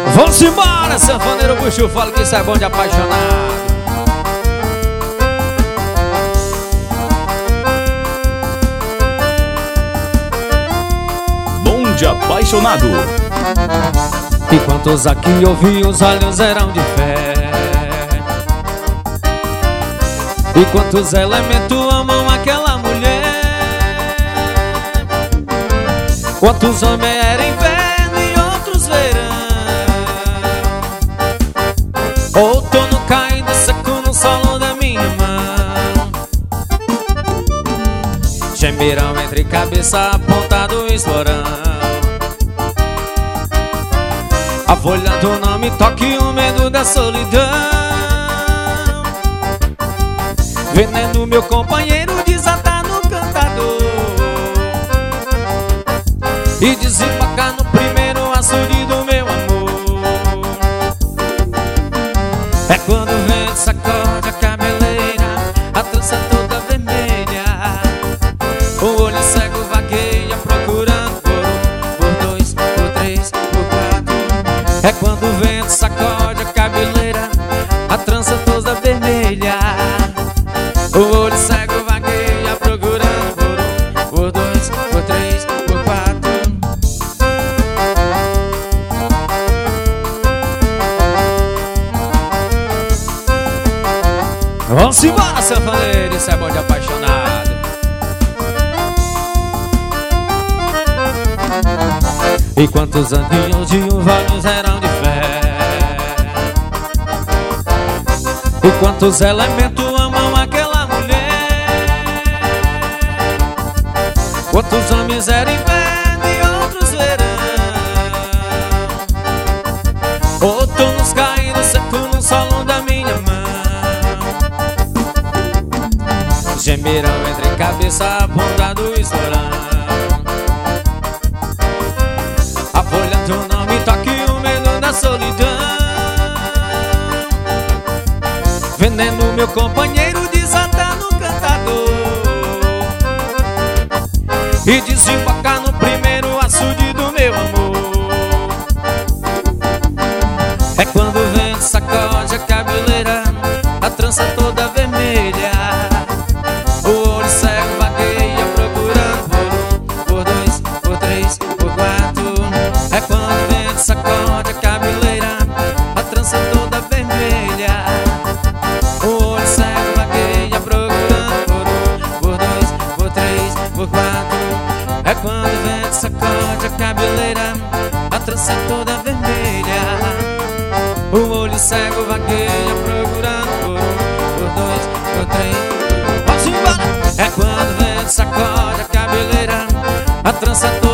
Vamos embora, sanfoneiro bucho, fala que isso é bom de apaixonado. Bom de apaixonado. E quantos aqui ouvi, os olhos eram de fé. E quantos elementos amam aquela mulher. Quantos homens eram inverno e outros verão. Outono caindo seco no solo da minha mão. Gemerão entre cabeça apontado e esporão. A folha do não me toque, o medo da solidão. Veneno meu companheiro desatar no cantador e desembarcar no primeiro açude do meu amor. É quando o vento sacode a cabeleira, a trança toda vermelha. O olho cego vagueia procurando por dois, por três, por quatro. É quando o vento sacode a cabeleira, a trança toda vermelha. O olho cego vagueia procurando por dois, por três, por quatro. Vamos embora, sanfoneiro, isso é bom de apaixonado. E quantos aninhos de olhos eram de fé. E quantos elementos amam aquela mulher. Quantos homens eram inverno e outros verão. Outonos caindo seco no solo da minha mão. Gemerão entre cabeça apontado e esporão. A folha do não me toque, o medo da solidão. Veneno meu companheiro desatar no cantador e desembarcar no primeiro açude do meu amor. É quando o vento sacode a cabeleira, a trança toda vermelha. O olho cego vagueia procurando por dois, por três, por quatro. É quando o vento sacode a cabeleira, a trança toda vermelha. O olho cego vagueia procurando por dois, por três, por quatro. É quando o vento sacode a cabeleira, a trança toda vermelha. O olho cego vagueia procurando por dois, por três. Vamos embora! É quando o vento sacode a cabeleira, a trança toda